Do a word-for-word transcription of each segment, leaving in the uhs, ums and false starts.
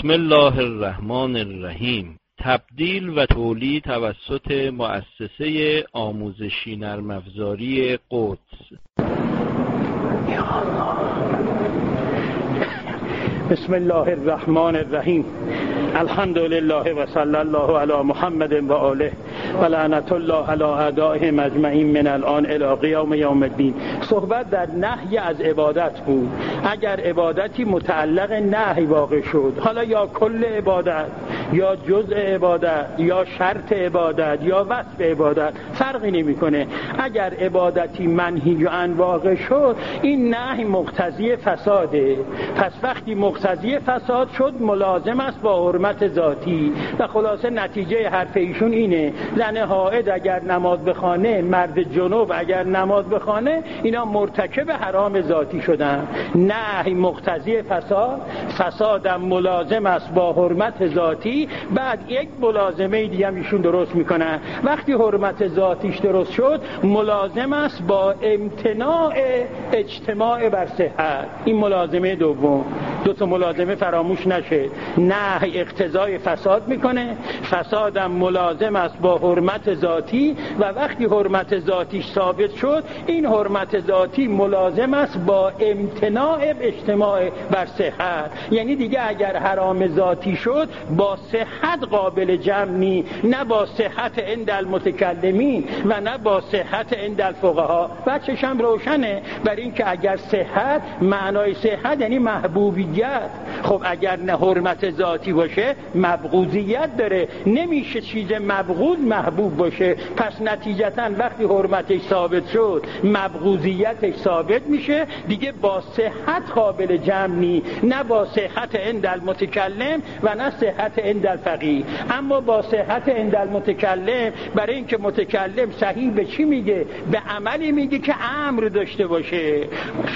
بسم الله الرحمن الرحیم. تبدیل و تولید توسط مؤسسه آموزشی نرم افزاری قدس. بسم الله الرحمن الرحیم. الحمد لله و صلی الله علی محمد و آله و لعنت الله علی اعدائهم اجمعین من الان الی قیام یوم الدین. صحبت در نهی از عبادت بود. اگر عبادتی متعلق نهی واقع شد، حالا یا کل عبادت یا جزء عبادت یا شرط عبادت یا وصف عبادت فرقی نمیکنه، اگر عبادتی منهی عن واقع شد، این نهی مقتضی فساده. پس وقتی مقتضی فساد شد، ملازم است با حرمت ذاتی. و خلاصه نتیجه حرف ایشون اینه: زن حائض اگر نماز بخوانه، مرد جنوب اگر نماز بخوانه، اینا مرتکب حرام ذاتی شدن. نهی مقتضی فساد، فسادم ملازم است با حرمت ذاتی. بعد یک ملازمه دیگه هم ایشون درست میکنن. وقتی حرمت ذاتیش درست شد، ملازم است با امتناع اجتماع بر صحت. این ملازمه دوم. دو تا ملازمه فراموش نشه. نهی اقتضای فساد میکنه، فسادم ملازم است با حرمت ذاتی. و وقتی حرمت ذاتیش ثابت شد، این حرمت ذاتی ملازم است با امتناع اجتماع بر صحت. یعنی دیگه اگر حرام ذاتی شد، با صحت قابل جمع نی، نه با صحت عند المتکلمین و نه با صحت عند الفقها. بچه‌ش هم روشنه بر این که اگر صحت، معنای صحت یعنی محبوبیت. خب اگر نه حرمت ذاتی باشه، مبغوضیت داره. نمیشه چیز مبغوض محبوب باشه. پس نتیجتاً وقتی حرمتش ثابت شد، مبغوضیتش ثابت میشه، دیگه با صحت قابل جمع نی، نه با صحت عند المتکلم و نه صحت عند الفقیه. اما با صحت عند المتکلم، برای اینکه متکلم صحیح به چی میگه؟ به عملی میگه که امر داشته باشه،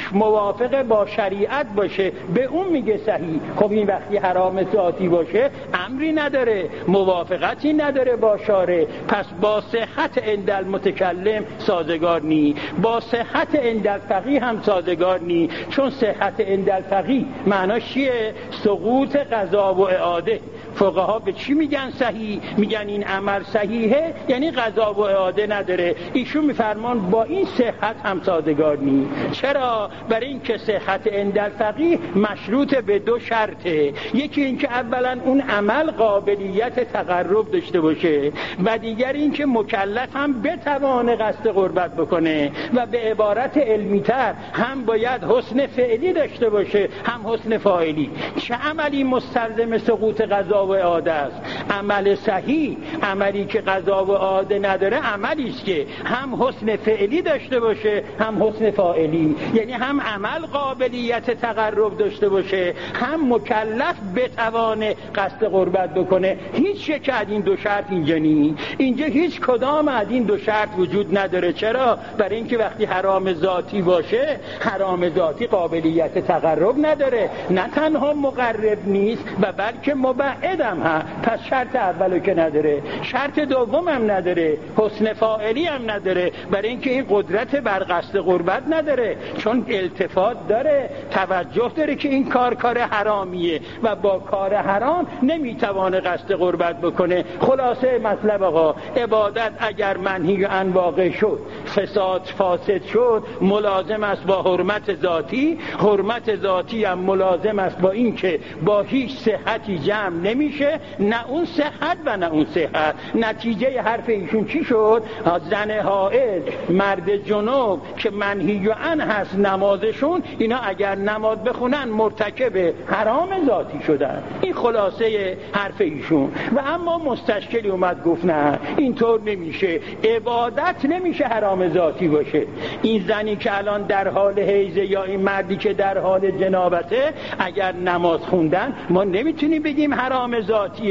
موافق با شریعت باشه، به اون میگه صحیح. خب این وقتی حرام ذاتی باشه، امری نداره، موافقتی نداره با شارع، پس با صحت عند المتکلم سازگار نی، با صحت عند الفقیه هم سازگار نی. چون صحت عند الفقیه معناش چیه؟ سقوط قضا و اعاده. فقها به چی میگن صحیح؟ میگن این عمل صحیحه، یعنی قضا و اعاده نداره. ایشون میفرمان با این صحت هم سازگار نی. چرا؟ برای این که صحت عند الفقیه مشروط به دو شرطه. یکی این که اولا اون عمل قابلیت تقرب داشته باشه، و دیگر این که مکلف هم بتوانه قصد قربت بکنه. و به عبارت علمی تر، هم باید حسن فعلی داشته باشه، هم حسن فاعلی. چه عملی مستلزم سقوط قضا و اعاده است؟ عمل صحیح، عملی که قضا و اعاده نداره، عملی است که هم حسن فعلی داشته باشه، هم حسن فاعلی. یعنی هم عمل قابلیت تقرب داشته باشه، هم مکلف بتوانه قصد قربت بکنه. هیچ یک از این دو شرط اینجا نی. اینجا هیچ کدام از این دو شرط وجود نداره. چرا؟ برای اینکه وقتی حرام ذاتی باشه، حرام ذاتی قابلیت تقرب نداره، نه تنها مقرب نیست و بلکه مبعد هم هست. پس شرط اولو که نداره، شرط دوم هم نداره، حسن فاعلی هم نداره، برای اینکه این قدرت بر قصد قربت نداره. چون التفات داره، توجه داره که این کار کار حرامیه و با کار حرام نمیتوانه قصد قربت بکنه. خلاصه مطلب آقا، عبادت اگر منهی عن واقع شد، فساد فاسد شد، ملازم است با حرمت ذاتی. حرمت ذاتی هم ملازم است با این که با هیچ صحتی جمع نمیشه، نه اون صحت و نه اون صحت. نتیجه حرف ایشون چی شد؟ زن حائض، مرد جنوب که منهی عن هست نمازشون، اینا اگر نماز بخونن مرتکب حرام ذاتی شدن. این خلاصه حرف ایشون. و اما مستشکلی اومد گفت نه، اینطور نمیشه، عبادت نمیشه حرام ذاتی باشه. این زنی که الان در حال حیض یا این مردی که در حال جنابته، اگر نماز خوندن ما نمیتونیم بگیم حرام ذاتیه. بله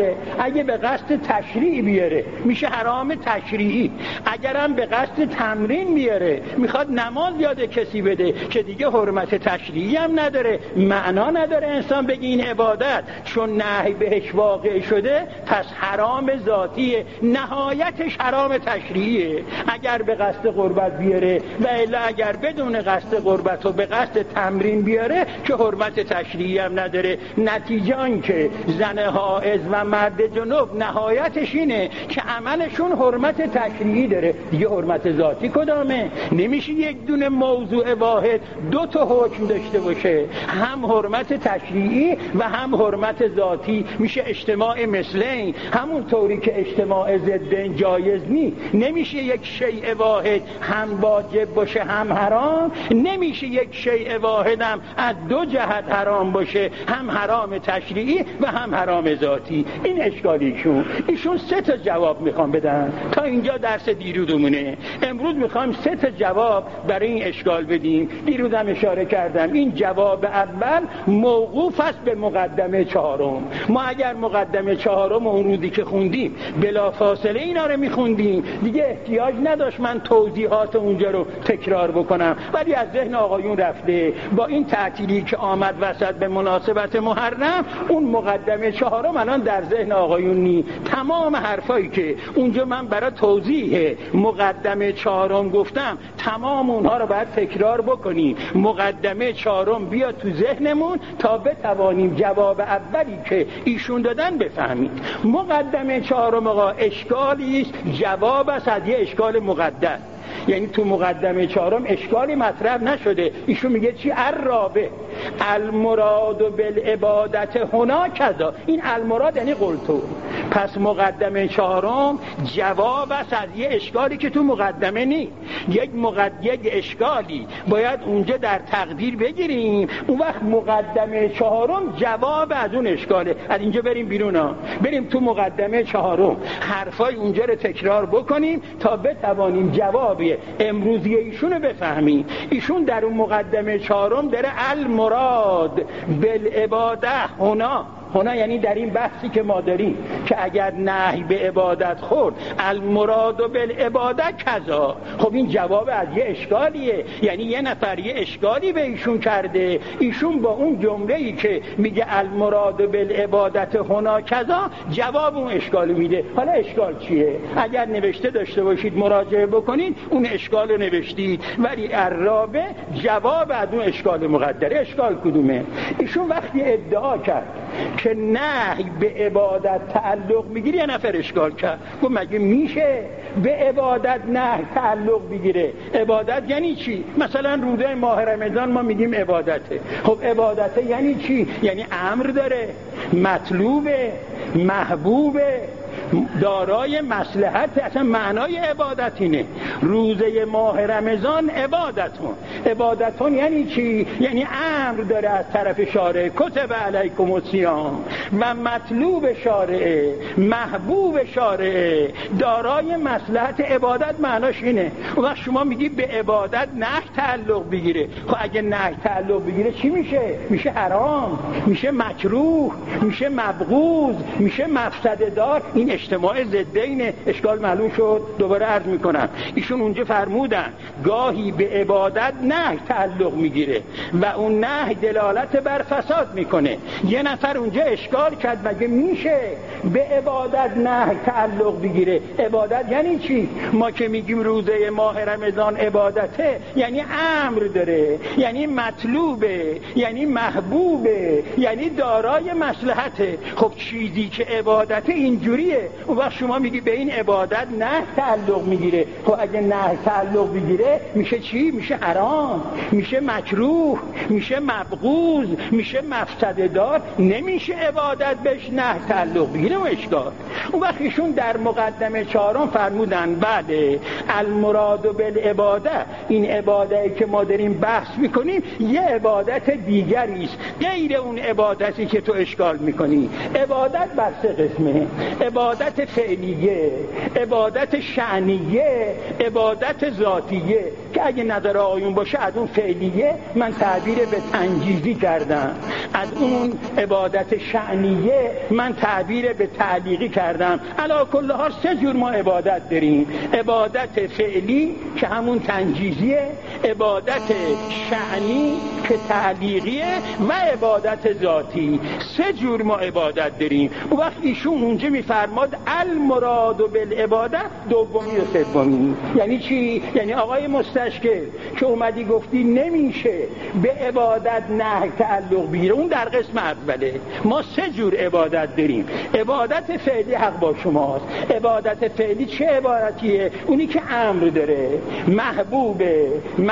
نداره. اگه به قصد تشریع بیاره میشه حرام تشریعی. اگرم به قصد تمرین بیاره، میخواد نماز یاد کسی بده که دیگه حرمت تشریعی هم نداره، معنا نداره انسان بگه این عبادت، چون نهی بهش واقع شده پس حرام ذاتیه، نهایتش حرام تشریعیه. اگر به قصد قربت بیاره و الا اگر بدون قصد قربت و به قصد تمرین بیاره که حرمت تشریعی هم نداره. نتیجه آن که زن حائض و مرد جنوب نهایتش اینه که عملشون حرمت تشریعی داره، دیگه حرمت ذاتی کدامه؟ نمیشه یک دونه موضوع واحد دو تا حکم داشته باشه، هم حرمت تشریعی و هم حرمت ذاتی. میشه اجتماع مثلین، همون طوری که اجتماع ضدین جایز نی. نمیشه یک شیء واحد هم واجب باشه هم حرام، نمیشه یک شیء واحد هم از دو جهت حرام باشه، هم حرام تشریعی و هم حرام ذاتی. این اشکالیشون. ایشون سه تا جواب میخوام بدن. تا اینجا درس دیروزمونه. امروز میخوام سه تا جواب برای این اشکال بدیم. دیروزم اشاره کردم این جواب اول موقوف است به مقدمه چهارم. ما اگر مقدمه چهارم اون روزی که خوندیم بلا فاصله اینا رو میخوندیم، دیگه احتیاج نداشت من توضیحات اونجا رو تکرار بکنم، ولی از ذهن آقایون رفته. با این تعطیلی که آمد وسط به مناسبت محرم، اون مقدمه چهارم الان در ذهن آقایون نی. تمام حرفایی که اونجا من برای توضیح مقدمه چهارم گفتم تمام اونها رو باید تکرار بکنیم. مقدمه چهارم بیاد تو ذهنمون تا بتوانیم جواب اولی که ایشون دادن بفهمیم. مقدمه چهارم آقا اشکالی است، جواب است از یه اشکال مقدس. یعنی تو مقدمه چهارم اشکالی مطرح نشده. ایشون میگه چی؟ الرابع المراد بالعبادت هنا کذا. این المراد یعنی قلتو. پس مقدمه چهارم جواب است از یه اشکالی که تو مقدمه نی. یک مقد... یک اشکالی باید اونجا در تقدیر بگیریم، اون وقت مقدمه چهارم جواب از اون اشکاله. از اینجا بریم بیرون ها، بریم تو مقدمه چهارم حرفای اونجا رو تکرار بکنیم تا بتوانیم جواب امروزی ایشونو بفهمیم. ایشون در اون مقدمه چهارم داره المراد بالعباده هنا. هنا یعنی در این بحثی که ما داریم که اگر نهی به عبادت خورد المراد بالعباده کذا. خب این جواب از یه اشکالیه. یعنی یه نفر یه اشکالی به ایشون کرده، ایشون با اون جمله‌ای که میگه المراد بالعبادت هنا کذا جواب اون اشکال میده. حالا اشکال چیه؟ اگر نوشته داشته باشید مراجعه بکنید، اون اشکال رو نوشتید، ولی الرابع جواب از اون اشکال مقدره. اشکال کدومه؟ ایشون وقتی ادعا کرد که نهی به عبادت تعلق میگیره، یه نفر اشکال کرد، گفت مگه میشه به عبادت نهی تعلق بگیره؟ عبادت یعنی چی؟ مثلا روزه ماه رمضان ما میگیم عبادته. خب عبادته یعنی چی؟ یعنی امر داره، مطلوبه، محبوبه، دارای مصلحت. اصلا معنای عبادت اینه. روزه ماه رمضان عبادتون. عبادتون یعنی چی؟ یعنی امر داره از طرف شارع، کتب علیکم الصیام، و مطلوب شارع، محبوب شارع، دارای مصلحت. عبادت معناش اینه. و شما میگی به عبادت نه تعلق بگیره. خب اگه نه تعلق بگیره چی میشه؟ میشه حرام، میشه مکروه، میشه مبغوض، میشه مفسده دار. این اجتماع ضدین. اشکال معلوم شد؟ دوباره عرض میکنم. ایشون اونجا فرمودن گاهی به عبادت نه تعلق میگیره و اون نه دلالت بر فساد میکنه. یه نفر اونجا اشکال کرد مگه میشه به عبادت نه تعلق بگیره؟ عبادت یعنی چی؟ ما که میگیم روزه ماه رمضان عبادته، یعنی امر داره، یعنی مطلوبه، یعنی محبوبه، یعنی دارای مصلحته. خب چیزی که عبادت اینجوریه، اون وقت شما میگی به این عبادت نه تعلق میگیره. خب اگه نه تعلق بگیره میشه چی؟ میشه حرام، میشه مکروه، میشه مبغوض، میشه مفسده دار. نمیشه عبادت بهش نه تعلق بگیره. و اشکال اون وقت ایشون در مقدمه چهارم فرمودن بله المراد بالعباده، این عبادتی که ما داریم بحث میکنیم یه عبادت دیگری است غیر اون عبادتی که تو اشکال میکنی. عبادت بر سه قسمه: عبادت فعلیه، عبادت شأنیه، عبادت ذاتیه، که اگه نظر آقایون باشه از اون فعلیه من تعبیر به تنجیزی کردم، از اون عبادت شأنیه من تعبیر به تعلیقی کردم. علی کل حال سه جور ما عبادت داریم: عبادت فعلی که همون تنجیزیه، عبادت شأنی که تعلیقیه و عبادت ذاتی. سه جور ما عبادت داریم. اون وقت ایشون اونجا میفرماد المراد بالعباده دومی و سومی. یعنی چی؟ یعنی آقای مستشکل که اومدی گفتی نمیشه به عبادت نه تعلق بگیره، اون در قسم اوله. ما سه جور عبادت داریم. عبادت فعلی حق با شماست. عبادت فعلی چه عبادتیه؟ اونی که امر داره، محبوبه،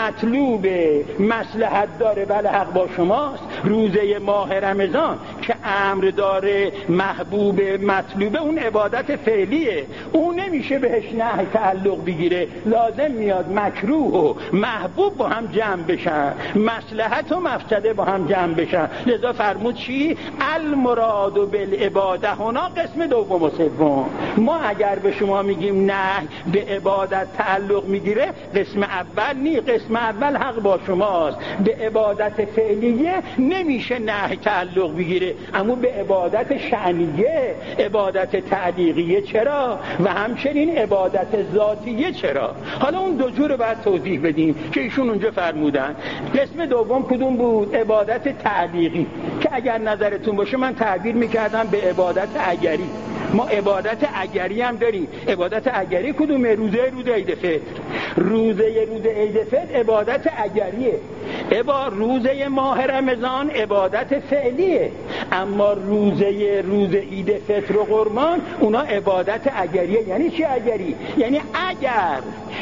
مطلوبه، مصلحت داره، بله حق با شماست. روزه ماه رمضان که امر داره، محبوبه، مطلوبه، اون عبادت فعلیه، اون نمیشه بهش نه تعلق بگیره، لازم میاد مکروه و محبوب با هم جمع بشن، مصلحت و مفسده با هم جمع بشن. لذا فرمود چی؟ المراد بالعباده هنا قسم دوم و سوم. ما اگر به شما میگیم نه به عبادت تعلق میگیره، قسم اول نی، قسم اول حق با شماست. به عبادت فعلیه نمیشه نه تعلق بگیره، اما به عبادت شأنیه، عبادت تعلیقیه چرا؟ و همچنین عبادت ذاتیه چرا؟ حالا اون دو جور رو باید توضیح بدیم که ایشون اونجا فرمودن. قسم دوم کدوم بود؟ عبادت تعلیقی، که اگر نظرتون باشه من تعبیر میکردم به عبادت اگری. ما عبادت اگری هم داریم. عبادت اگری کدومه؟ روزه روزه عید فطر. روزه روزه عید فطر عبادت اگریه. عبا روزه ماه رمضان عبادت فعلیه، اما روزه روزه عید فطر و قربان اونا عبادت اگریه. یعنی چی اگری؟ یعنی اگر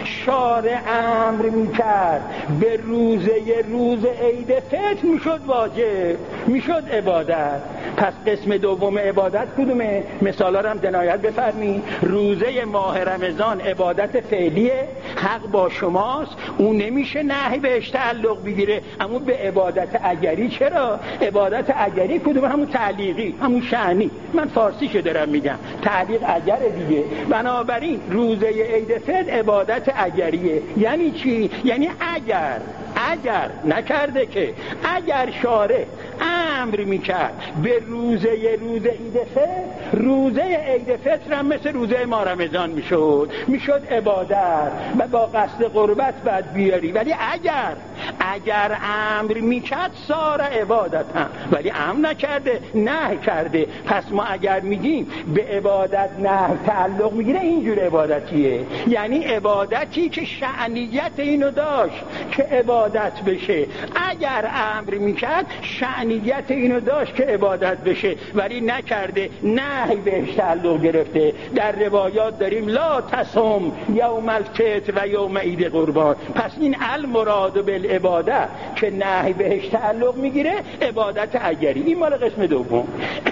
شارع امر میکرد به روزه روز عید فطر میشد واجب، میشد عبادت. پس قسم دوم عبادت کدومه؟ مثالا هم دنایت بفرمین. روزه ماه رمضان عبادت فعلیه، حق با شماست، اون نمیشه نهی بهش تعلق بگیره، اما به عبادت اگری چرا؟ عبادت اگری کدومه؟ همون تعلیقی، همون شأنی. من فارسیشو دارم میگم، تعلیق اگر دیگه. بنابراین روزه عید فطر عبادت اگریه. یعنی چی؟ یعنی اگر اگر نکرده که اگر شارع امر میکرد به روزه روزه عید فطر، روزه عید فطر هم مثل روزه ماه رمضان میشد، میشد عبادت و با قصد قربت بعد بیاری. ولی اگر اگر امر میکرد سار عبادت هم، ولی امر نکرده، نه کرده. پس ما اگر میگیم به عبادت نه تعلق میگیره، اینجور عبادتیه. یعنی عبادتی که شأنیت اینو داشت که عبادت بشه. اگر امر میکرد شأنیت اینو داشت که عبادت بشه، ولی نکرده، نه بهش تعلق گرفته. در روایات داریم لا تصم یوم الفطر و یوم عید قربان. پس این المراد بالعباده که نه بهش تعلق میگیره عبادت اگری. این مال قسم دوم.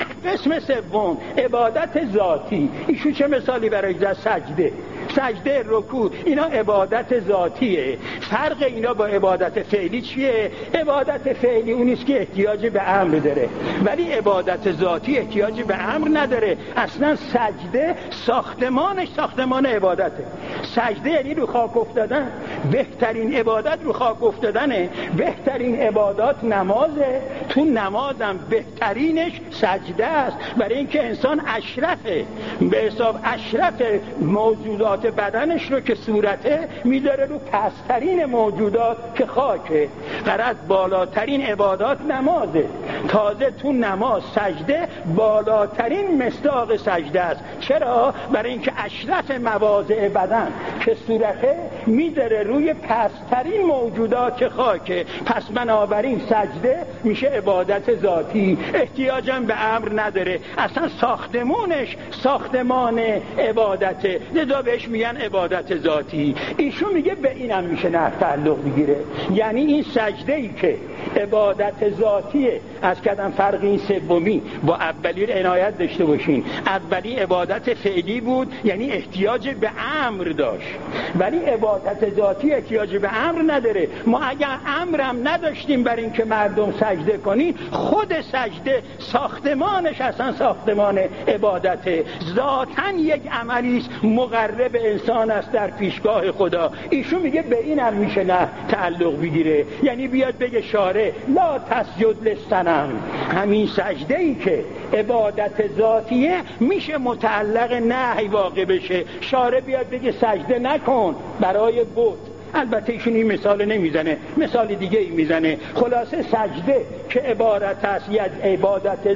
قسم سوم عبادت ذاتی. ایشون چه مثالی برای سجده، سجده، رکوع، اینا عبادت ذاتیه. فرق اینا با عبادت فعلی چیه؟ عبادت فعلی اونیست که احتیاج به امر داره، ولی عبادت ذاتی احتیاج به امر نداره. اصلا سجده ساختمانش ساختمان عبادته. سجده یعنی رو خاک افتادن. بهترین عبادت رو خاک افتادنه. بهترین عبادات نمازه، تو نمازم بهترینش سجده است، برای اینکه انسان اشرفه، به حساب اشرف موجودات بدنش رو که صورته میذاره رو پسترین موجودات که خاکه. غرض بالاترین عبادات نمازه. تازه تو نماز سجده بالاترین مصداق سجده است. چرا؟ برای اینکه اشرف مواضع بدن که صورته میذاره روی پسترین موجودات که خاکه. پس بنابراین سجده میشه عبادت ذاتی، احتیاجم به امر نداره. اصلا ساختمونش ساختمان عبادته، لذا بهش میگن عبادت ذاتی. ایشون میگه به اینم میشه نه تعلق بگیره. یعنی این سجده ای که عبادت ذاتیه از کردم فرق این سومی با اولی رو عنایت داشته باشین. اولی عبادت فعلی بود، یعنی احتیاج به امر داشت، ولی عبادت ذاتی احتیاج به امر نداره. ما اگر امرم نداشتیم بر این که مردم سجده کنین، خود سجده ساختمانش اصلا ساختمان عبادته، ذاتاً یک عملی است مقرب انسان است در پیشگاه خدا. ایشون میگه به اینم میشه نه تعلق بگیره، یعنی بیاد بگه شارع لا تسجد للصنم، همین سجده ای که عبادت ذاتیه میشه متعلق نهی واقع بشه. شارع بیاد بگه سجده نکن برای بت، البته ایشون این مثال نمیزنه، مثال دیگه ای میزنه. خلاصه سجده که عبارت است یک عبادت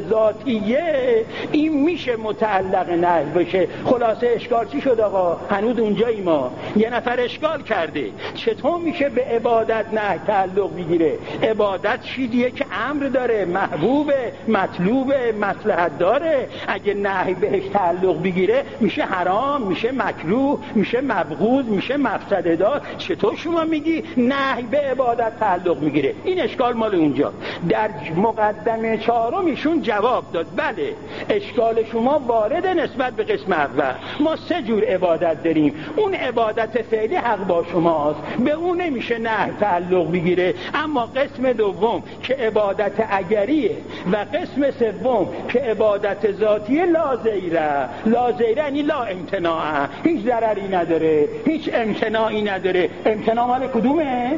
ذاتیه، این میشه متعلق نهی بشه. خلاصه اشکال چی شد آقا؟ هنوز اونجایی ما یه نفر اشکال کرده چطور میشه به عبادت نهی تعلق بگیره؟ عبادت چیزیه که امر داره، محبوبه، مطلوبه، مصلحت داره. اگه نهی بهش تعلق بگیره میشه حرام، میشه مکروه، میشه مبغوض، میشه مفسده دار. تو شما میگی نهی به عبادت تعلق میگیره؟ این اشکال مال اونجا. در مقدمه چهارم ایشون جواب داد بله اشکال شما وارد نسبت به قسم اول. ما سه جور عبادت داریم، اون عبادت فعلی حق با شماست، به اون نمیشه نهی تعلق بگیره. اما قسم دوم که عبادت اگریه و قسم سوم که عبادت ذاتیه لا زیره. لا زیره یعنی لا امتناعه، هیچ ضرری نداره، هیچ امتناعی نداره. امتناع مال کدومه؟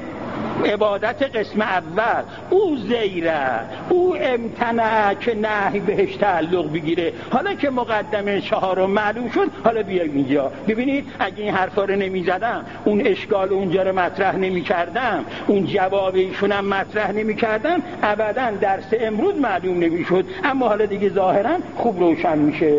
عبادت قسم اول، او زیره، او امتناع که نهی بهش تعلق بگیره. حالا که مقدمه چهارم معلوم شد، حالا بیایم اینجا. ببینید اگه این حرفا رو نمیزدم، اون اشکال اونجا رو مطرح نمیکردم، اون جواب ایشونم مطرح نمیکردم، ابدا درس امروز معلوم نمیشد. اما حالا دیگه ظاهرا خوب روشن میشه.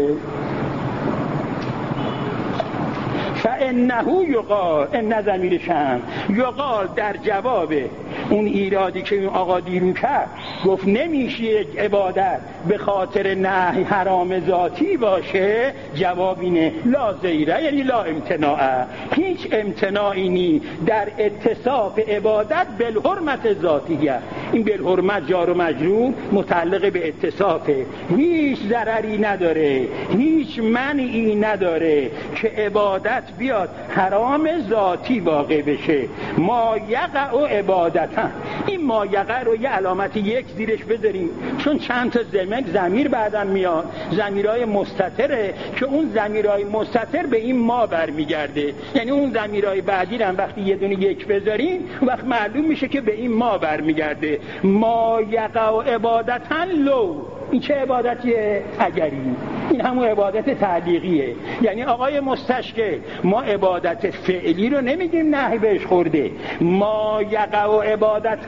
فانه یقال، ان ضمیرشم یقال در جواب اون ایرادی که اون آقا دیرو کرد، گفت نمیشه یک عبادت به خاطر نهی حرام ذاتی باشه. جواب اینه لا زیره یعنی لا امتناع، هیچ امتناعی نی در اتصاف عبادت بالحرمت ذاتیه. این بالحرمت جار و مجرور متعلق به اتصافه، هیچ ضرری نداره، هیچ منعی نداره که عبادت بیاد حرام ذاتی واقع بشه. ما یقع عبادتا، این ما یقع رو یه علامت یک زیرش بذاریم، چون چند تا زمک ضمیر بعدم میاد، ضمیرهای مستتره که اون ضمیرهای مستتر به این ما برمیگرده. یعنی اون ضمیرهای بعدی هم وقتی یه دونه یک بذاریم وقت معلوم میشه که به این ما برمیگرده. ما یقع عبادتا لو، این چه عبادتیه؟ اگری. این همون عبادت تعلیقیه. یعنی آقای مستشکل، ما عبادت فعلی رو نمیگیم نهی بهش خورده، ما یقع عبادتا،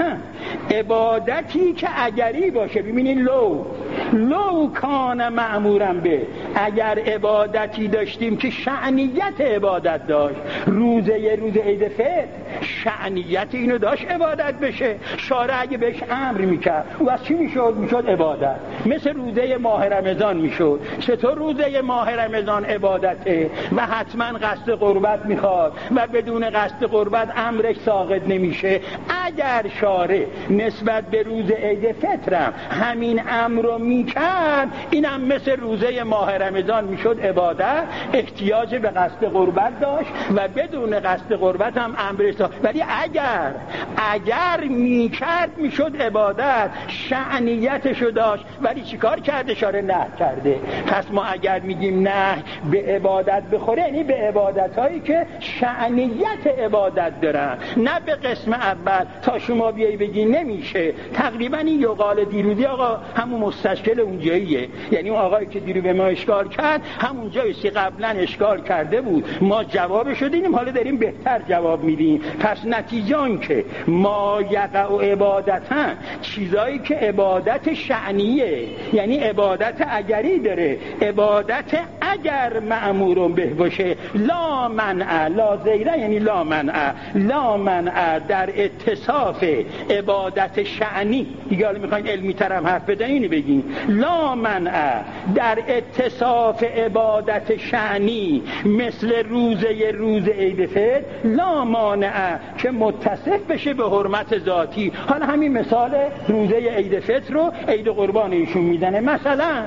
عبادتی که اگری باشه. ببینید لو لو کان مأمورم به، اگر عبادتی داشتیم که شأنیت عبادت داشت، روزه یه روز عید فطر شأنیت اینو داشت عبادت بشه، شارع اگه بهش امر میکرد و از چی میشد؟ میشد عبادت. مثل روزه ماه رمضان میشد. چطور روزه ماه رمضان عبادته و حتما قصد قربت میخواد و بدون قصد قربت امرش ساقط نمیشه؟ اگر شارع نسبت به روز عید فطرم همین امر رو میکرد، اینم مثل روزه ماه رمضان میشد عبادت، احتیاج به قصد قربت داشت و بدون قصد قربت هم امرش ساقط. ولی اگر اگر میکرد میشد عبادت، شأنیتشو داشت، ولی چیکار کرده؟ شارع نه کرده. پس ما اگر میگیم نه به عبادت بخوره، یعنی به عبادتایی که شأنیت عبادت دارن، نه به قسم اول. تا شما بیایی بگی نمیشه، تقریبا این یقال دیروزی آقا همون مستشکل اونجاییه. یعنی اون آقایی که دیرو به ما اشکال کرد همون جایی که قبلا اشکال کرده بود، ما جوابشو دیدیم، حالا داریم بهتر جواب میدیم. پس نتیجه آن که ما یقع عبادتا، چیزایی که عبادت شأنیه، یعنی عبادت اگری داره، عبادت اگر مأمورون به باشه، لا منع، لا زیره یعنی لا منع، لا منع در اتصاف عبادت شأنی. دیگه حالا میخواین علمی ترم حرف بزنین اینو بگین، لا منع در اتصاف عبادت شأنی مثل روزه روز عید فطر، لا مانع نه که متصف بشه به حرمت ذاتی. حالا همین مثال روزه عید فطر رو عید قربان ایشون میزنه. مثلا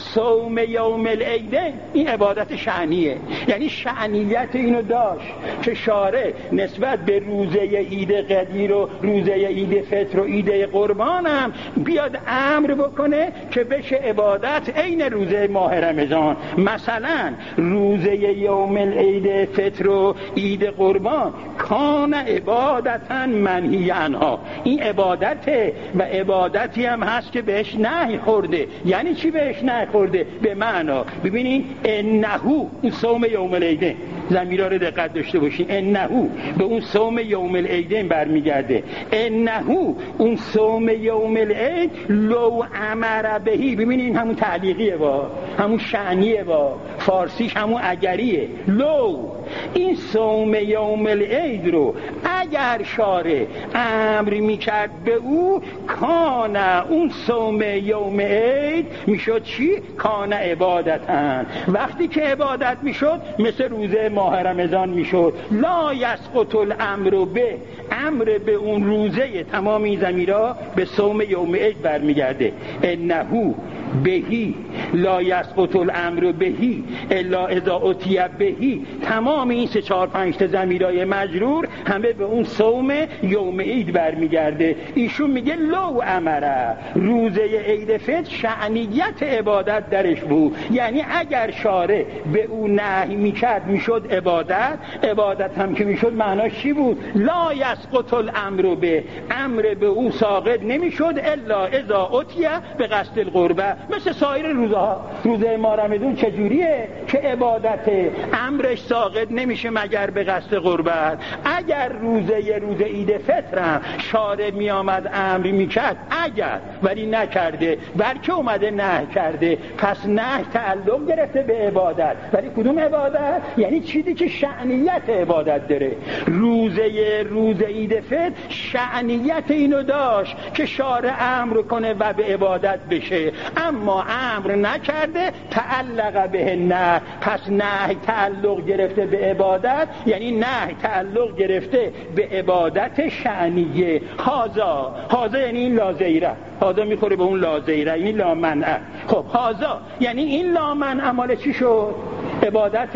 صوم یوم العیدین این عبادت شأنیه، یعنی شأنیت اینو داشت که شارع نسبت به روزه عید قدیر و روزه عید فطر و عید قربان هم بیاد امر بکنه که بشه عبادت عین روزه ماه رمضان. مثلا روزه یوم العید فطر و عید قربان کان عبادتا منهی عنها، این عبادته و عبادتی هم هست که بهش نهی خورده. یعنی چی بهش نهی خورده؟ به معنا ببینین انهو اون صوم یوم العیدین، ضمیرها رو دقت داشته باشین، انهو به اون صوم یوم العیدین برمیگرده. انهو اون صوم یوم العید لو امر بهی، ببینین همون تعلیقیه با همون شأنیه با فارسیش همون اگریه. لو این صوم یوم العید رو اگر شارع امر میکرد به او، کان اون صوم یوم عید میشد چی؟ کان عبادتن، وقتی که عبادت میشد مثل روزه ماه رمضان میشد. لا یسقط الامر به، امر به اون روزه تمام این ضمیرها به صوم یوم عید برمیگرده. انهو بهی لا یسقط الامر بهی الا اذا اتی بهی، تمام این سه چهار پنج تا ضمیرهای مجرور همه به اون صوم یوم عید برمیگرده. ایشون میگه لو امره، روزه عید فطر شأنیت عبادت درش بود، یعنی اگر شارع به اون نهی میکرد میشد عبادت، عبادت هم که میشد معناش چی بود؟ لا یسقط الامر به، امر به اون ساقط نمیشد الا اذا اتی به قصد القربه. مثل سایر روزها، روزه ماه رمضان چجوریه که عبادت امرش ساقط نمیشه مگر به قصد قربت. اگر روزه ی روزه عید فطر هم شارع می آمد امری میکرد اگر، ولی نکرده، بلکه اومده نه کرده، پس نه تعلق گرفته به عبادت. ولی کدوم عبادت؟ یعنی چیزی که شأنیت عبادت داره. روزه ی روزه عید فطر شأنیت اینو داشت که شارع امر کنه و به عبادت بشه، اما امر نکرده، تعلق به نه، پس نه تعلق گرفته به عبادت، یعنی نه تعلق گرفته به عبادت شأنیه. هازا هازا یعنی این لازیره، هازا میخوره به اون لازیره، این لا منع. خب هازا یعنی این لا منع مال چی شد؟ عبادت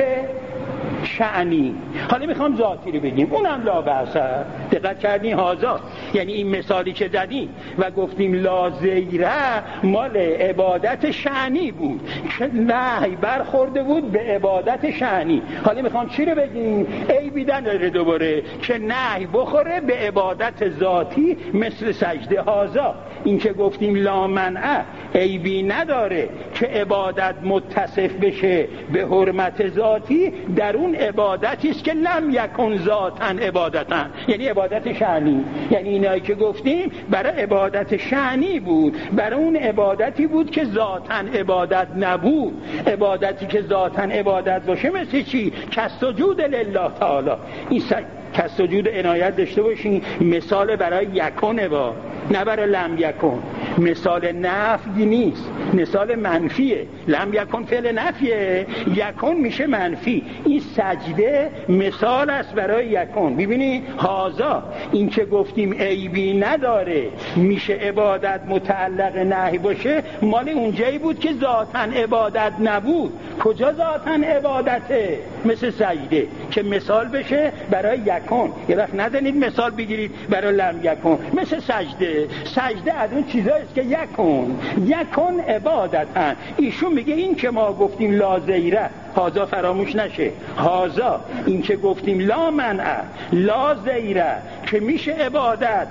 شأنی. حالا میخوام ذاتی رو بگیم، اونم لا بأسه. دقت کردین؟ هازا یعنی این مثالی که زدیم و گفتیم لا زیره مال عبادت شأنی بود که نهی برخورده بود به عبادت شأنی. حالا میخوام چی رو بگیم؟ عیبی نداره دوباره که نهی بخوره به عبادت ذاتی مثل سجده. هازا این که گفتیم لا منع عیبی نداره که عبادت متصف بشه به حرمت ذاتی، در اون عبادتی است که لم یکن ذاتاً عبادتاً، یعنی عبادت شأنی. یعنی اینایی که گفتیم برای عبادت شأنی بود، برای اون عبادتی بود که ذاتاً عبادت نبود. عبادتی که ذاتاً عبادت باشه مثل چی؟ کسجود لله تعالی. این کسجود عنایت داشته باشین، مثال برای یکونه با، نه برای لم یکن. مثال نفی نیست، مثال منفیه. لم یکن فعل نفیه، یکن میشه منفی. این سجده مثال است برای یکن. ببینی هازا این که گفتیم عیبی نداره میشه عبادت متعلق نهی باشه، مال اونجایی بود که ذاتاً عبادت نبود. کجا ذاتاً عبادته؟ مثل سجده که مثال بشه برای یکن. یه وقت نزنید مثال بگیرید برای لم یکن. مثل سجده، سجده از اون چیزاییست که یکن یکن عبادتن. ایشون میگه این که ما گفتیم لا زیره، هازا فراموش نشه. هازا این که گفتیم لا منع لا زیره که میشه عبادت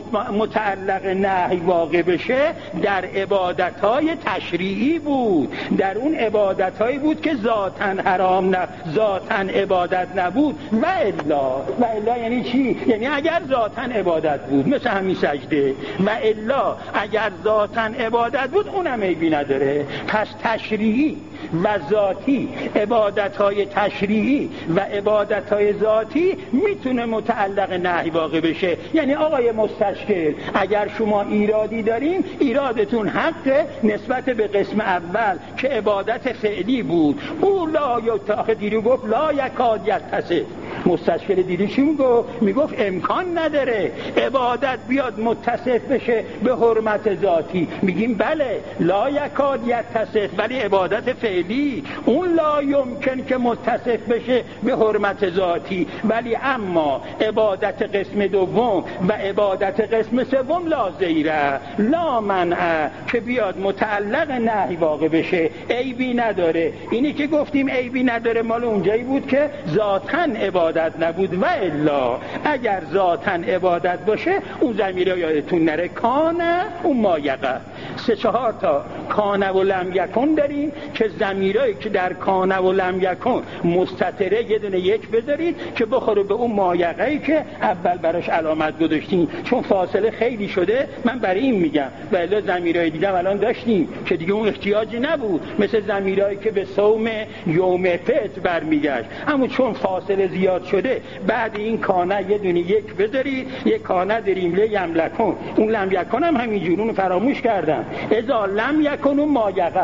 متعلق نهی واقع بشه، در عبادتهای تشریعی بود، در اون عبادتهایی بود که ذاتاً حرام نه، ذاتاً عبادت نبود. و الا و الا یعنی چی؟ یعنی اگر ذاتاً عبادت بود مثل همین سجده، و الا اگر ذاتاً عبادت بود اونم عیبی نداره. پس تشریعی و ذاتی، عبادت‌های تشریعی و عبادت‌های ذاتی میتونه متعلق نهی واقع بشه. یعنی آقای مستشکل اگر شما ایرادی دارین، ایرادتون حق نسبت به قسم اول که عبادت فعلی بود. او لا یتاخ دیرو گفت لا یکاد یتصل، مستشکل دیدی چی میگفت؟ میگفت امکان نداره عبادت بیاد متصف بشه به حرمت ذاتی. میگیم بله لا یکاد یتصف، ولی عبادت فعلی اون لا یمکن که متصف بشه به حرمت ذاتی. ولی اما عبادت قسم دوم و عبادت قسم سوم لا زیره لا منع که بیاد متعلق نهی واقع بشه، عیبی نداره. اینی که گفتیم عیبی نداره مال اونجایی بود که ذاتاً عبادت نبود، و الا اگر ذاتاً عبادت باشه اون ضمیره یادتون نره کانه اون مایقه. سه چهار تا کانه و لم یکن داریم که ضمیرایی که در کانه و لم یکن مستتره یه دونه یک بذارید که بخوره به اون مایقه‌ای که اول براش علامت گذاشتیم. چون فاصله خیلی شده من برای این میگم، ولی ضمیرای دیگه الان داشتیم که دیگه اون احتیاجی نبود، مثل ضمیرایی که به صوم یوم فطر برمیگشت. اما چون فاصله زیاد شده بعد این کانه یه دونه یک بذارید، یک کانه داریم لیم لکن، اون لم یکن هم همینجور اون فراموش کردم. اذا لم یکن اون مایقه،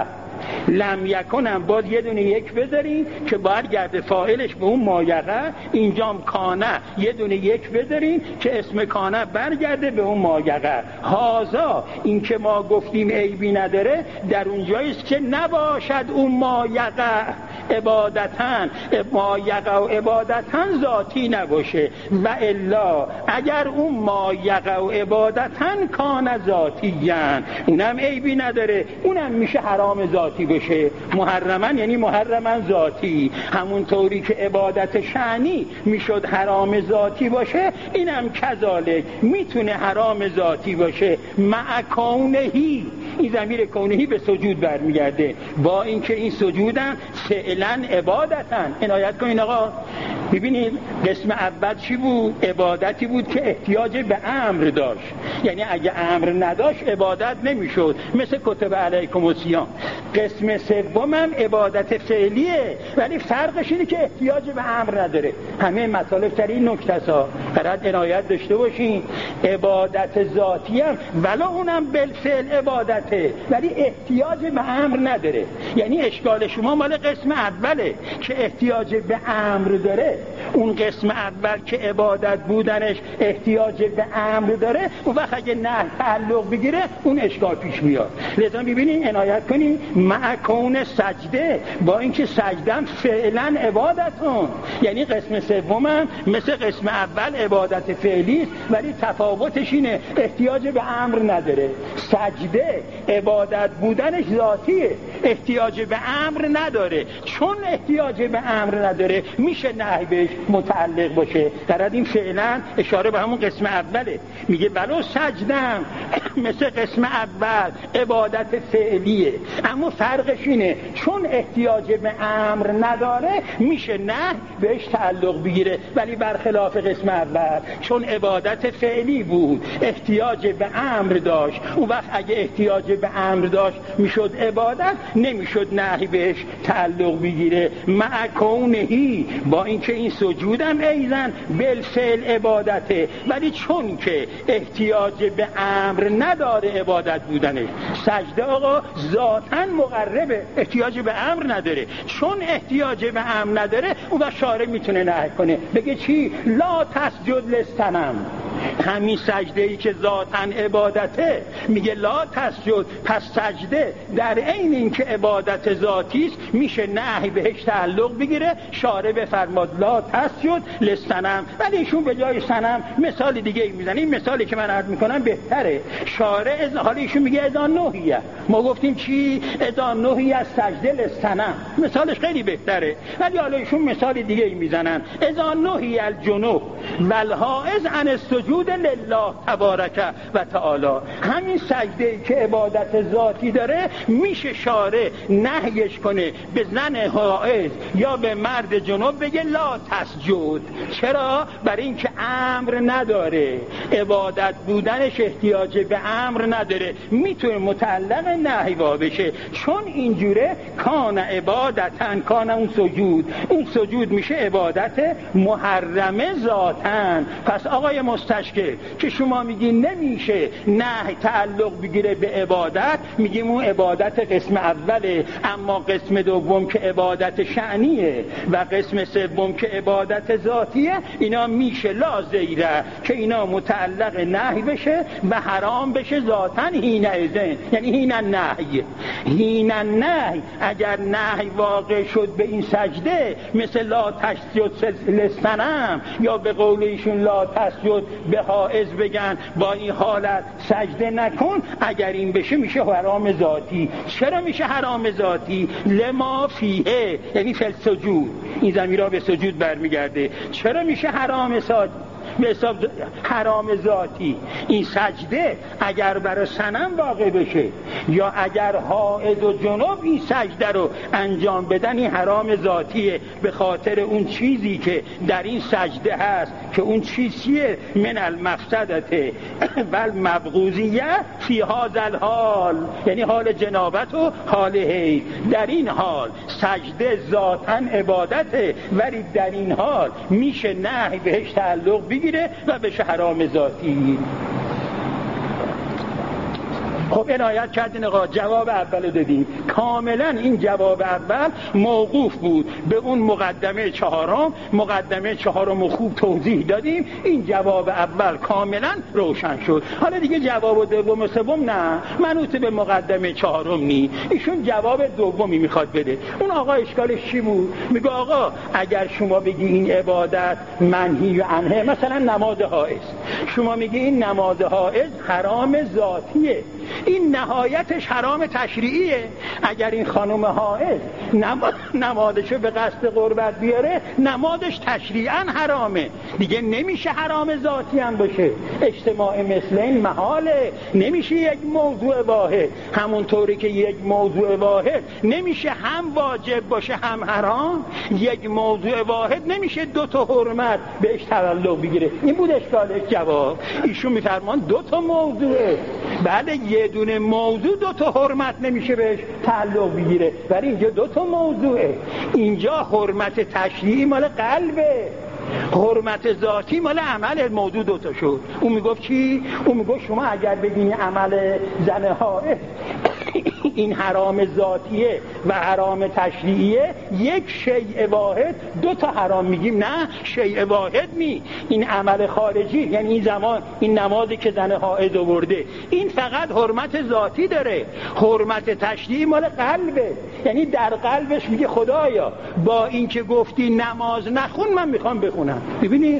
لم یکنم باز یه دونه یک بذاریم که باید گرده فاعلش به اون مایقه. اینجام کانه یه دونه یک بذاریم که اسم کانه برگرده به اون مایقه. هازا این که ما گفتیم عیبی نداره در اونجاییست که نباشد اون مایقه عبادتن مایقه و عبادتن ذاتی نباشه، و الا اگر اون مایقه و عبادتن کان ذاتیان اونم عیبی نداره، اونم میشه حرام ذاتی بشه. محرمن یعنی محرمن ذاتی، همون طوری که عبادت شأنی میشد حرام ذاتی باشه اینم کذالک میتونه حرام ذاتی باشه. مع کونهی، این ضمیر کونهی به سجود برمیگرده، با اینکه این سجودم فعلا عبادتن. عنایت کنین آقا، ببینید قسم اول چی بود؟ عبادتی بود که احتیاج به امر داشت، یعنی اگه امر نداشت عبادت نمیشد، مثل کتب علیکم الصیام. قسم سومم عبادت فعلیه ولی فرقش اینه که احتیاج به امر نداره. همه مطالب در این نکته ها فقط عنایت داشته باشین. عبادت ذاتی هم ولو اونم بالفعل عبادته ولی احتیاج به امر نداره. یعنی اشکال شما مال قسم اوله که احتیاج به امر داره. اون قسم اول که عبادت بودنش احتیاج به امر داره، اون وقت اگه نه تعلق بگیره اون اشکال پیش میاد. لذا ببینید عنایت کنید مع کون سجده، با اینکه سجدم فعلا عبادتون، یعنی قسم سومم مثل قسم اول عبادت فعلی است ولی تفاوتش اینه احتیاج به امر نداره. سجده عبادت بودنش ذاتیه، احتیاج به امر نداره. چون احتیاج به امر نداره میشه نهی بهش متعلق باشه. در این فعلا اشاره به همون قسم اوله، میگه ولو سجدم مثل قسم اول عبادت فعلیه، اما فرقش اینه چون احتیاج به امر نداره میشه نه بهش تعلق بگیره. ولی برخلاف قسم اول چون عبادت فعلی بود احتیاج به امر داشت، اون وقت اگه احتیاج به امر داشت میشد عبادت، نمیشد نه بهش تعلق بگیره. مع کونهی، با اینکه این سجودم ایزن بالفعل عبادته ولی چون که احتیاج به امر نداره عبادت بودنش. سجده آقا ذاتاً مقربه، احتیاج به امر نداره. چون احتیاج به امر نداره اون وقت شارع میتونه نهی کنه، بگه چی؟ لا تسجد للصنم. همین سجده ای که ذاتاً عبادته میگه لا تسجد، پس سجده در عین این که عبادت ذاتی است میشه نهی بهش تعلق بگیره. شارع بفرماد لا تسجد للصنم، ولی ایشون به جای صنم مثال دیگه ای میزنه. این مثالی که من عرض میکنم بهتره. شارع از حالا ایشون میگه اذا نهیه، ما گفتیم چی؟ اذا نهیه از سجده للصنم، مثالش خیلی بهتره. ولی حالا ایشون مثال دیگه ای میزنن اذا نهیه الجنوب والحائض عن السجود لله تبارک و تعالی. همین سجده که عبادت ذاتی داره میشه شارع نهیش کنه به زن حائض یا به مرد جنوب، بگه لا تسجد. چرا؟ برای اینکه امر نداره، عبادت بودنش احتیاج به امر نداره، میتونه متعلق نهی بشه. چون اینجوره کان عبادتن، کان اون سجود، اون سجود میشه عبادت محرمه ذاتن. پس آقای مست هستش که که شما میگی نمیشه نه تعلق بگیره به عبادت، میگیم اون عبادت قسم اوله، اما قسم دوم که عبادت شأنیه و قسم سوم که عبادت ذاتیه، اینا میشه لا زیره که اینا متعلق نهی بشه و حرام بشه ذاتاً هین ازن، یعنی هین النهی. هین النهی اگر نهی واقع شد به این سجده، مثل لا تسجد للصنم یا به قول ایشون لا تسجد به حائض بگن با این حالت سجده نکن، اگر این بشه میشه حرام ذاتی. چرا میشه حرام ذاتی؟ لما فیه، یعنی فی السجود، این ضمیر به سجود برمیگرده. چرا میشه حرام ذاتی؟ به حساب حرام ذاتی؟ این سجده اگر برای صنم واقع بشه یا اگر حائض و جنوب این سجده رو انجام بدن، این حرام ذاتیه، به خاطر اون چیزی که در این سجده هست که اون چیزیه من المفسدته و المبغوضیه فی هذا الحال، یعنی حال جنابت و حال حیض. در این حال سجده ذاتاً عبادته، ولی در این حال میشه نهی بهش تعلق بگیره و بشه حرام ذاتی. خب عنایت کردین آقا، جواب اول دادیم. کاملا این جواب اول موقوف بود به اون مقدمه چهارم. مقدمه چهارم خوب توضیح دادیم، این جواب اول کاملا روشن شد. حالا دیگه جواب دوم و سوم نه منوط به مقدمه چهارم نی، ایشون جواب دومی میخواد بده. اون آقا اشکالش چی بود؟ میگه آقا اگر شما بگی این عبادت منهی عنه، مثلا نماز حائض، شما میگی این نماز حائض حرام ذاتیه، این نهایتش حرام تشریعیه. اگر این خانم حائض نمازشو به قصد قربت بیاره، نمازش تشریعاً حرامه، دیگه نمیشه حرام ذاتی هم باشه. اجتماع مثل این محاله، نمیشه یک موضوع واحد. همونطوری که یک موضوع واحد نمیشه هم واجب باشه هم حرام، یک موضوع واحد نمیشه دو تا حرمت بهش تعلق بگیره. این بود اشکالش. جواب ایشون میفرمان دو تا موضوعه، بله یه دونه موضوع دو تا حرمت نمیشه بهش تعلق بگیره، ولی اینجا دو تا موضوعه. اینجا حرمت تشریعی مال قلبه، حرمت ذاتی مال عمل. موضوع دو تا شد. اون میگفت چی؟ اون میگفت شما اگر بگین عمل زن حائض این حرام ذاتیه و حرام تشریعیه، یک شیء واحد دو تا حرام میگیم. نه، شیء واحد نی، این عمل خارجی، یعنی این زمان این نمازی که زن حائض آورده این فقط حرمت ذاتی داره، حرمت تشریعی مال قلبه، یعنی در قلبش میگه خدایا با این که گفتی نماز نخون من میخوام بخونم. ببینی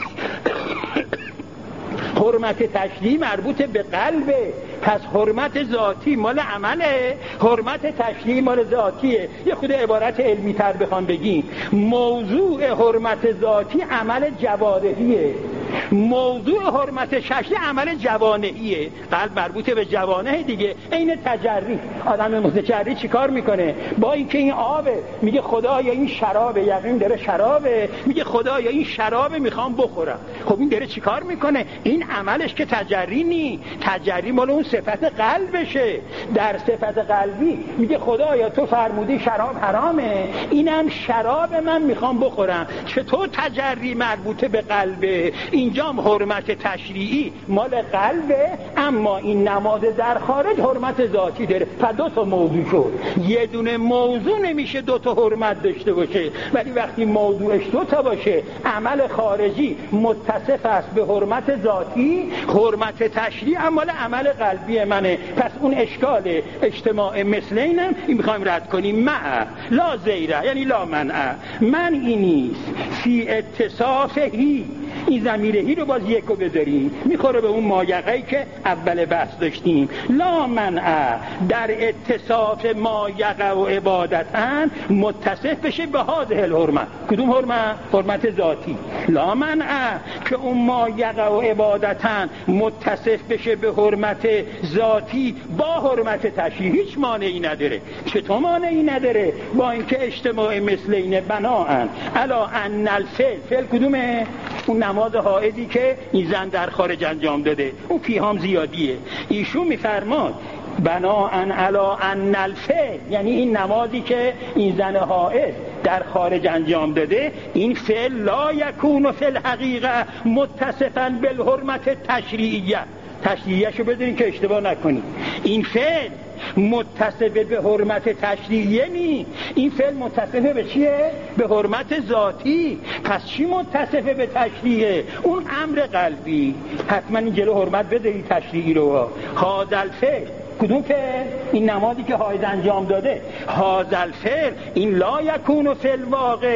حرمت تشریعی مربوط به قلبه، پس حرمت ذاتی مال عمله، حرمت تشریعی مال ذاتیه. یه خود عبارت علمی تر بخوام بگیم، موضوع حرمت ذاتی عمل جوارحیه، موضوع حرمت ششی عمل جوانحیه. قلب مربوط به جوانه دیگه. این تجری، آدم متجری چی کار میکنه؟ با اینکه این آبه میگه خدایا این شرابه، یقین داره شرابه، میگه خدایا این شرابه میخوام بخورم. خب این داره چی کار میکنه؟ این عملش که تجری نی، تجری مال اون صفت قلبشه. در صفت قلبی میگه خدایا تو فرمودی شراب حرامه، اینم شراب من میخوام بخورم. چطور تجری مربوط به قلبه؟ اینجا حرمت تشریعی مال قلبه، اما این نماز در خارج حرمت ذاتی داره. پس دو تا موضوع شد. یه دونه موضوع نمیشه دو تا حرمت داشته باشه، ولی وقتی موضوعش دو تا باشه، عمل خارجی متصف است به حرمت ذاتی، حرمت تشریعی مال عمل قلبی منه. پس اون اشکال اجتماع مثل اینم این میخوایم رد کنیم. مع لا زیره، یعنی لا منع، من اینیست فی اتصافهی، این ضمیرهی رو باز یکو بذاریم، میخوره به اون مایقهی که اول بحث داشتیم. لا منع، در اتصاف مایقه و عبادتن متصف بشه به هذه الحرمت. کدوم حرمت؟ حرمت ذاتی. لا منع که اون مایقه و عبادتن متصف بشه به حرمت ذاتی با حرمت تشریعی، هیچ مانعی نداره. چطور مانعی نداره؟ با اینکه اجتماع مثل اینه بناءن علا ان الفعل، فعل کدومه؟ اون نماز حائضی که این زن در خارج انجام داده، اون فیهام زیادیه. ایشون میفرماد بناءن علی ان الفعل، یعنی این نمازی که این زن حائض در خارج انجام داده، این فعل لا یکون فی الحقیقه متصفا بالحرمت تشریعیه. تشریعیه‌شو بدونین که اشتباه نکنید. این فعل متصف به حرمت تشریعیه نی، این فعل متصف به چیه؟ به حرمت ذاتی. پس چی متصف به تشریعه؟ اون امر قلبی. حتما این جلو حرمت بدهید تشریعی رو. هذا الفعل، کدوم فعل؟ این نمادی که حائز انجام داده. هذا الفعل این لا یکون فی الواقع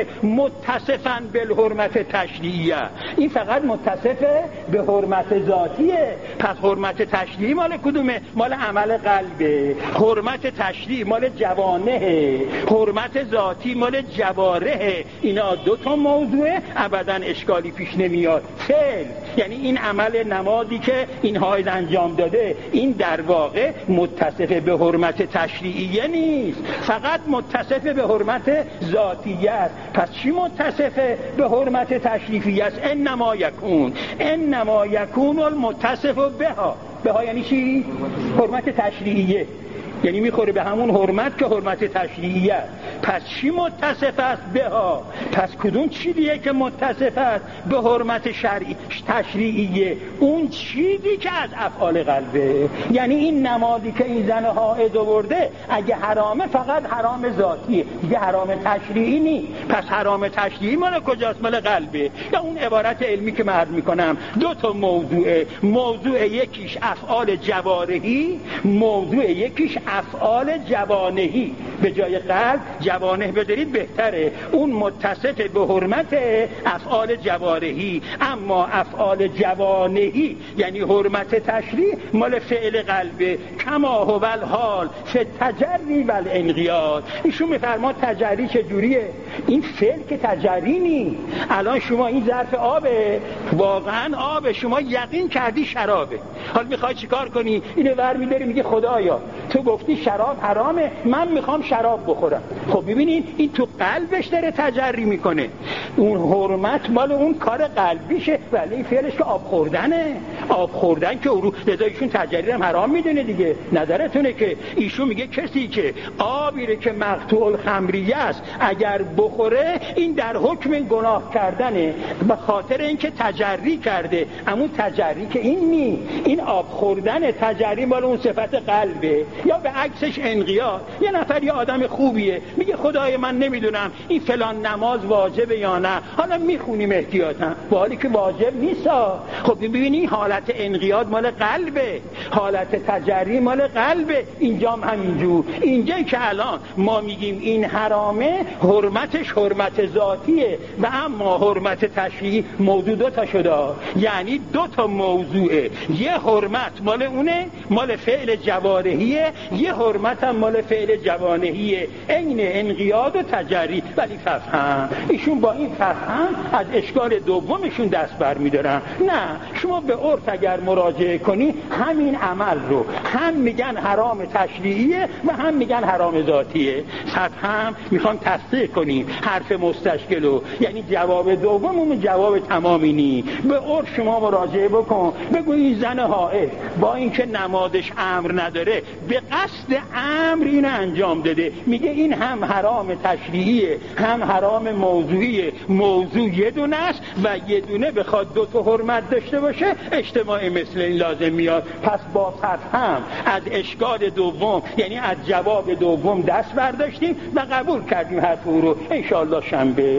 متصفا بالحرمت تشریعیه، این فقط متصف به حرمت ذاتیه. پس حرمت تشریعی مال کدومه؟ مال عمل قلبه. حرمت تشریعی مال جوانه، حرمت ذاتی مال جوارحه. اینا دو تا موضوعه، ابدا اشکالی پیش نمیاد. فعل یعنی این عمل نمادی که این حائز انجام داده، این در واقع متصف به حرمت تشریعیه نیست، فقط متصف به حرمت ذاتیه است. پس چی متصف به حرمت تشریفیه است؟ انما یکون، انما یکون المتصف بها. بها یعنی چی؟ حرمت تشریعیه، یعنی میخوره به همون حرمت که حرمت تشریعیه است. پس چی متصف است بها؟ پس کدوم چیزیه که متصف است به حرمت شرعی تشریعیه؟ اون چیزی که از افعال قلبه. یعنی این نمادی که این زن حائض آورده اگه حرامه فقط حرام ذاتیه، دیگه حرام تشریعی نی. پس حرام تشریعی مال کجاست؟ مال قلبه. یا اون عبارت علمی که من عرض میکنم دو تا موضوعه، موضوع یکیش افعال جوارحی، موضوع یکیش افعال جوانهی. به جای قلب جوانه بدارید بهتره. اون متصف به حرمت افعال جوارحی، اما افعال جوانهی یعنی حرمت تشریع مال فعل قلبه. کما هو الحال فی التجری و الانقیاد. ایشون میفرما تجری چجوریه؟ این فعل که تجری نی. الان شما این ظرف آبه، واقعا آبه، شما یقین کردی شرابه، حال میخوای چیکار کنی؟ اینو ور میداری میگه خدایا تو گفتی شراب حرامه، من میخوام شراب بخورم. خب ببینید این تو قلبش داره تجری میکنه. اون حرمت مال اون کار قلبیشه، ولی این فعلش که آب خوردنه. آب خوردن که رو لذا ایشون تجری هم حرام میدونه دیگه. نظرتونه که ایشون میگه کسی که آبی رو که مقطوع الخمریه است اگر بخوره این در حکم گناه کردنه، به خاطر اینکه تجری کرده. اما تجری که این نی، این آب خوردن تجری مال اون صفت قلبه. یا به عکسش انقیاد. یه نفر یه آدم خوبیه میگه خدای من نمیدونم این فلان نماز واجبه یا نه، حالا میخونیم احتیاطا، با حالی که واجب نیست. خب ببینی حالت انقیاد مال قلبه، حالت تجری مال قلبه. اینجا هم همینجور. اینجایی که الان ما میگیم این حرامه، حرمتش حرمت ذاتیه و اما حرمت تشریعی موضوع دو تا شده. یعنی دو تا موضوعه، یه حرمت مال اونه مال فعل جوارحیه، یه حرمت هم مال فعل جوانهیه، عین انقیاد و تجری. ولی فهم ایشون با این فهم از اشکال دومشون دست بر میدارن. نه، شما به عرف اگر مراجعه کنی همین عمل رو هم میگن حرام تشریعیه و هم میگن حرام ذاتیه. فهم میخوان تصدیق کنیم حرف مستشکلو، یعنی جواب دوم اون جواب تمامی نی. به عرف شما مراجعه بکن، بگو این زن حائض با اینکه نمادش امر نداره به قصد امر این انجام داده، میگه این هم حرام تشریعیه هم حرام موضوعیه. موضوع یه دونه است و یه دونه بخواد دو تا حرمت داشته باشه اجتماع مثل این لازم میاد. پس با فهم از اشکال دوم یعنی از جواب دوم دست برداشتیم و قبول کردیم حرف او رو. انشاءالله شنبه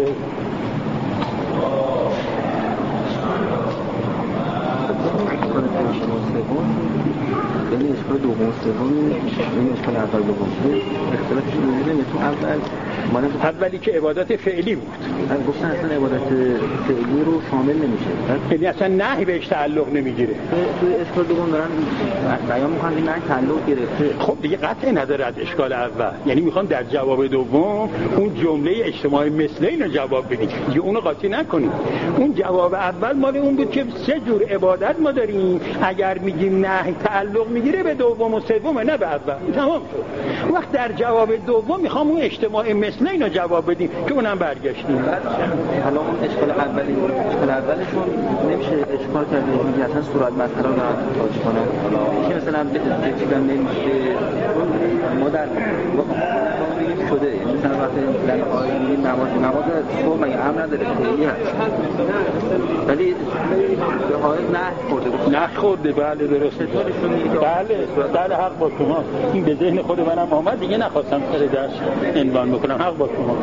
یعنی اشکال دوم سوم، یعنی اشکال اول دوم اختلافش وجود تو اول مانند اولی که عبادت فعلی بود. من گفتن اصلا عبادت فعلی رو شامل نمیشه، یعنی اصلا نهی بهش تعلق نمیگیره. تو اشکال دوم دارن بیان میکنن این نهی تعلق گرفته. خب دیگه قطعی نداره از اشکال اول، یعنی میخوان در جواب دوم اون جمله اجتماعی مثل اینو جواب بدید، دیگه اونو قاطی نکنید. اون جواب اول مال اون بود که سه جور عبادت ما داریم، اگر میگیم نهی تعلق میگیره به دوم و سوم نه به اول. تمام شد. وقت در جواب دوم میخوام اون اجتماعی مثل اینو جواب بدیم که اونم برگشتیم. حالا اون اشکال اولی اشکال اولشون نمیشه اشکال کرده که اصلا صورت مسئله رو توضیح کنه. که مثلا به چیزام نمیشه ما در شده. مثلا وقتی در آیه میگیم نماز نماز صبح مگه امر نداره خیلی هست، ولی به حائط نه خورده نه خورده. بله درسته. بله بله حق با شما. این به ذهن خود منم آمد دیگه، نخواستم سر درس عنوان بکنم. حق با شما.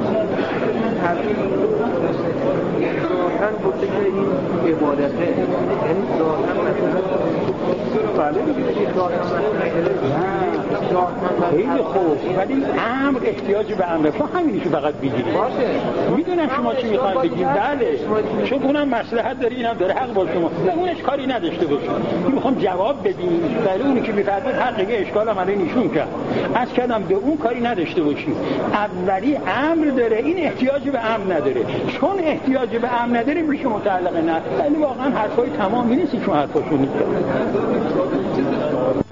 ظاهرا گفته که این عبادته، یعنی ظاهرا مثلا بله خیلی خوب، ولی امر احتیاج به امر تو همینیشو فقط بگیری. میدونم شما چی میخواید بگید. بله چون اونم مصلحت داره، اینم داره. حق با شما. اونش کاری نداشته باشه. میخوام جواب بدیم. ولی اونی که میفرماید حقیقه اشکال هم علی نشون کرد. از کردم به اون کاری نداشته باشیم. اولی امر داره، این احتیاج به امر نداره. چون احتیاج به امر نداره میشه متعلق نه. ولی واقعا حرفای تمامی نیست که حرفاشون نیست.